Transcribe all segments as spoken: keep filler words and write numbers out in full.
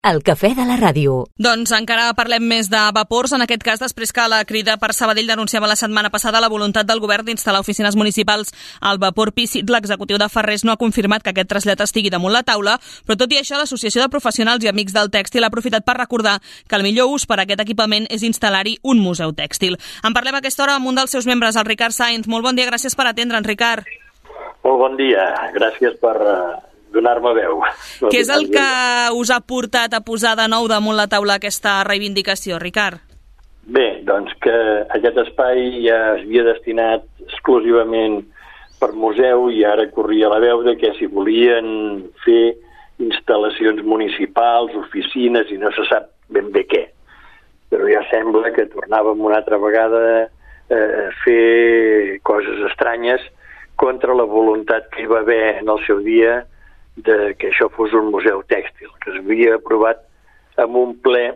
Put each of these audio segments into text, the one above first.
El cafè de la ràdio. Doncs encara parlem més de vapors, en aquest cas després que la Crida per Sabadell denunciava la setmana passada la voluntat del govern d'instal·lar oficines municipals al vapor Pícit. L'executiu de Ferrers no ha confirmat que aquest trasllat estigui damunt la taula, però tot i això l'Associació de Professionals i Amics del Tèxtil ha aprofitat per recordar que el millor ús per a aquest equipament és instal·lar-hi un museu tèxtil. En parlem a aquesta hora amb un dels seus membres, el Ricard Sainz. Molt bon dia, gràcies per atendre'ns, Ricard. Molt bon dia, gràcies per donar-me veu. Què és el que us ha portat a posar de nou damunt la taula aquesta reivindicació, Ricard? Bé, doncs que aquest espai ja es havia destinat exclusivament per museu i ara corria la veu de que si volien fer instal·lacions municipals, oficines i no se sap ben bé què. Però ja sembla que tornàvem una altra vegada a fer coses estranyes contra la voluntat que hi va haver en el seu dia de que això fos un museu tèxtil, que s'havia aprovat en un ple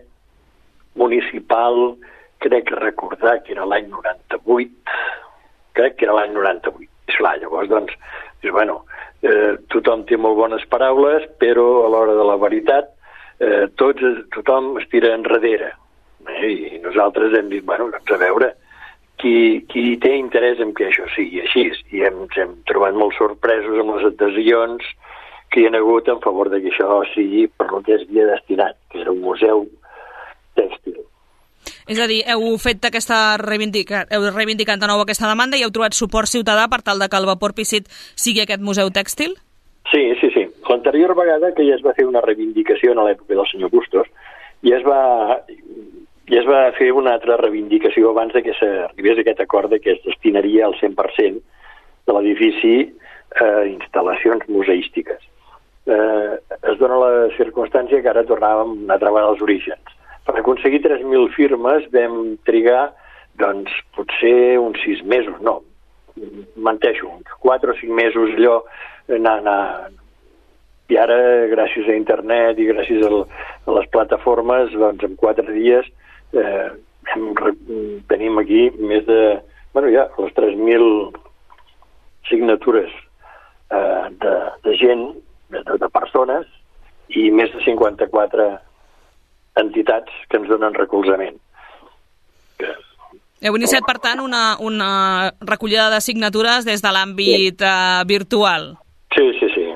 municipal, crec recordar que era l'any noranta-vuit, crec que era l'any noranta-vuit. Esclar, llavors, doncs, dius, bueno, eh, tothom té molt bones paraules, però a l'hora de la veritat eh, tots, tothom es tira enrere. Eh, I nosaltres hem dit, bueno, doncs a veure, qui, qui té interès en que això sigui així, i hem, hem trobat molt sorpresos amb les adhesions que hi ha hagut en favor de que això sigui per lo que es havia destinat, que era un museu tèxtil. És a dir, heu fet aquesta reivindicat, heu reivindicat de nou aquesta demanda i heu trobat suport ciutadà per tal de que el vapor Pícit sigui aquest museu tèxtil? Sí, sí, sí. L'anterior vegada que ja es va fer una reivindicació en l'època del senyor Bustos, ja es va, ja es va fer una altra reivindicació abans de que s'arribés aquest acord de que es destinaria al cent per cent de l'edifici a instal·lacions museístiques. Eh, es dona la circumstància que ara tornàvem una altra vegada als orígens. Per aconseguir tres mil firmes vam trigar, doncs, potser uns sis mesos, no, menteixo, uns quatre o cinc mesos allò, anar, anar. I ara, gràcies a internet i gràcies a, a les plataformes, doncs, en quatre dies eh, hem, tenim aquí més de, bueno, ja, les tres mil signatures eh, de, de gent, de, de persones, i més de cinquanta-quatre entitats que ens donen recolzament. Que... Heu iniciat, per tant, una, una recollida de signatures des de l'àmbit sí. uh, virtual. Sí, sí, sí.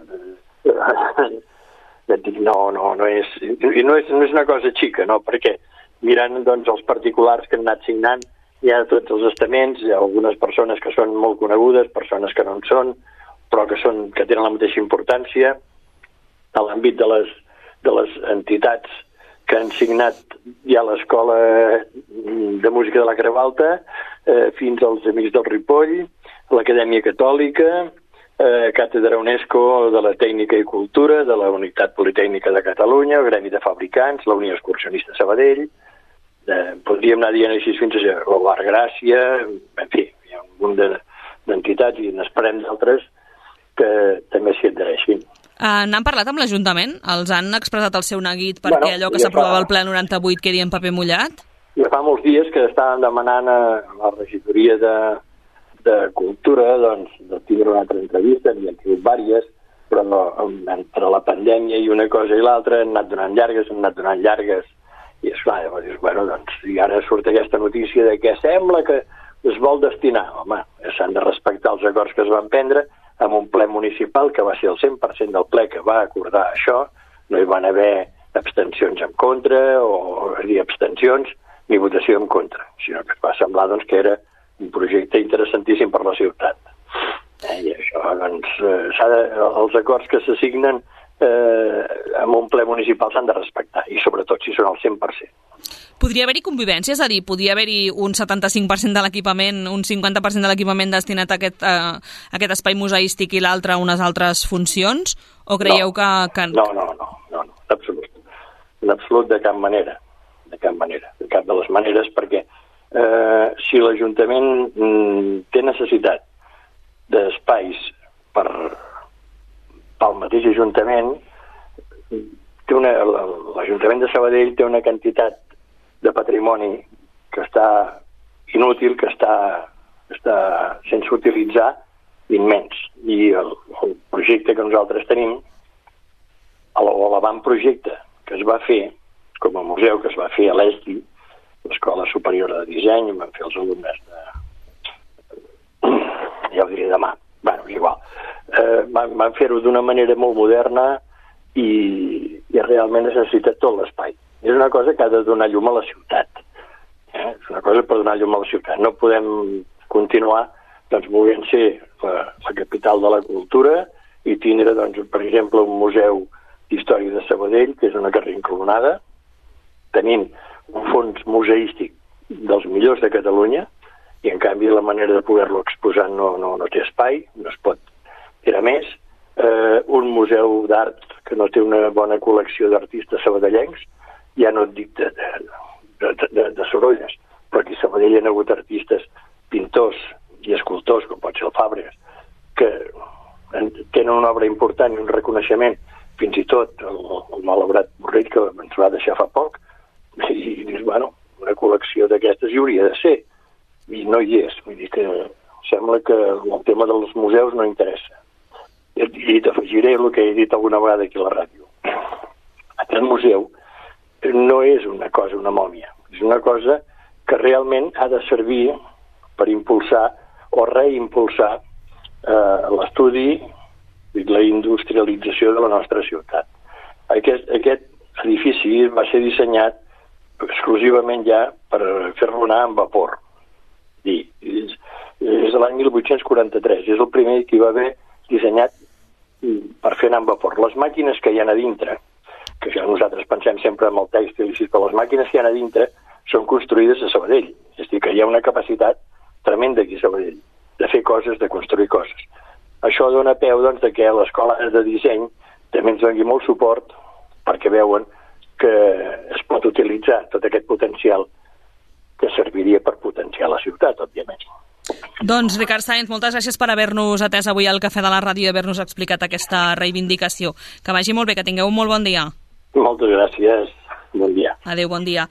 Ja et dic, no, no, no és, i no és, no és una cosa xica, no, perquè mirant, doncs, els particulars que han anat signant, hi ha tots els estaments, hi ha algunes persones que són molt conegudes, persones que no en són, però que, són, que tenen la mateixa importància a l'àmbit de les, de les entitats que han signat ja l'Escola de Música de la Creu Alta, eh, fins als Amics del Ripoll, l'Acadèmia Catòlica, eh, Càtedra UNESCO de la Tècnica i Cultura, de la Unitat Politècnica de Catalunya, el Gremi de Fabricants, la Unió Excursionista Sabadell, eh, podríem anar dient així fins a l'Obar Gràcia, en fi, hi ha un munt d'entitats i n'esperem d'altres que també s'hi adhereixin. Uh, N'han parlat amb l'Ajuntament? Els han expressat el seu neguit perquè bueno, allò que ja s'aprovava fa... al ple noranta-vuit quedi en paper mullat? Ja fa molts dies que estaven demanant a la regidoria de, de Cultura doncs, de tindre una altra entrevista, n'hi han tingut diverses, però no, entre la pandèmia i una cosa i l'altra han anat donant llargues, han anat donant llargues, i esclar, llavors dius, bueno, doncs, i ara surt aquesta notícia de que sembla que es vol destinar. Home, s'han de respectar els acords que es van prendre amb un ple municipal que va ser el cent per cent del ple que va acordar això, no hi van haver abstencions en contra o és dir, abstencions ni votació en contra, sinó que es va semblar doncs, que era un projecte interessantíssim per la ciutat. Eh, I això, doncs, eh, s'ha de, els acords que s'assignen eh, en un ple municipal s'han de respectar, i sobretot si són al cent per cent. Podria haver-hi convivència? És a dir, podria haver-hi un setanta-cinc per cent de l'equipament, un cinquanta per cent de l'equipament destinat a aquest, a aquest espai museístic i l'altre a unes altres funcions? O creieu no, que, que... No, no, no, no, no, en absolut. En absolut de cap manera. De cap manera. De cap de les maneres, perquè eh, si l'Ajuntament mm, té necessitat d'espais per pel mateix Ajuntament, té una, l'Ajuntament de Sabadell té una quantitat de patrimoni que està inútil, que està, està sense utilitzar, immens. I el, el projecte que nosaltres tenim, l'avantprojecte que es va fer, com a museu que es va fer a l'E S D I, l'Escola Superior de Disseny, van fer els alumnes de... ja ho diré demà, bueno, és igual. Eh, van, van fer-ho d'una manera molt moderna i, i realment es necessita tot l'espai. És una cosa que ha de donar llum a la ciutat. Eh? És una cosa per donar llum a la ciutat. No podem continuar doncs, volent ser la, la capital de la cultura i tindre, doncs, per exemple, un museu d'història de Sabadell, que és una carrera inclonada, tenint un fons museístic dels millors de Catalunya, i en canvi la manera de poder-lo exposar no, no, no té espai, no es pot tirar més. Eh, un museu d'art que no té una bona col·lecció d'artistes sabadellencs, ja no et dic de, de, de, de, de Sorolles, però aquí a Sabadell hi ha hagut artistes, pintors i escultors, com pot ser el Fàbregas, que tenen una obra important i un reconeixement, fins i tot el, el malaurat Borrell, que ens va deixar fa poc, i dius, bueno, una col·lecció d'aquestes hi hauria de ser, i no hi és. Vull dir que sembla que el tema dels museus no interessa. I, i t'afegiré el que he dit alguna vegada aquí a la ràdio. Aquest museu no és una cosa, una mòmia. És una cosa que realment ha de servir per impulsar o reimpulsar eh, l'estudi i la industrialització de la nostra ciutat. Aquest, aquest edifici va ser dissenyat exclusivament ja per fer-lo anar amb vapor. I és, és l'any mil vuit-cents quaranta-tres, és el primer que hi va haver dissenyat per fer anar amb vapor. Les màquines que hi ha a dintre, que ja nosaltres pensem sempre en el tèxtil, però les màquines que hi ha a dintre són construïdes a Sabadell. És a dir, que hi ha una capacitat tremenda aquí a Sabadell de fer coses, de construir coses. Això dona peu, doncs, de que l'escola de disseny també ens doni molt suport perquè veuen que es pot utilitzar tot aquest potencial que serviria per potenciar la ciutat, òbviament. Doncs, Ricard Sáenz, moltes gràcies per haver-nos atès avui al Cafè de la Ràdio i haver-nos explicat aquesta reivindicació. Que vagi molt bé, que tingueu un molt bon dia. Moltes gràcies. Bon dia. Adéu, bon dia.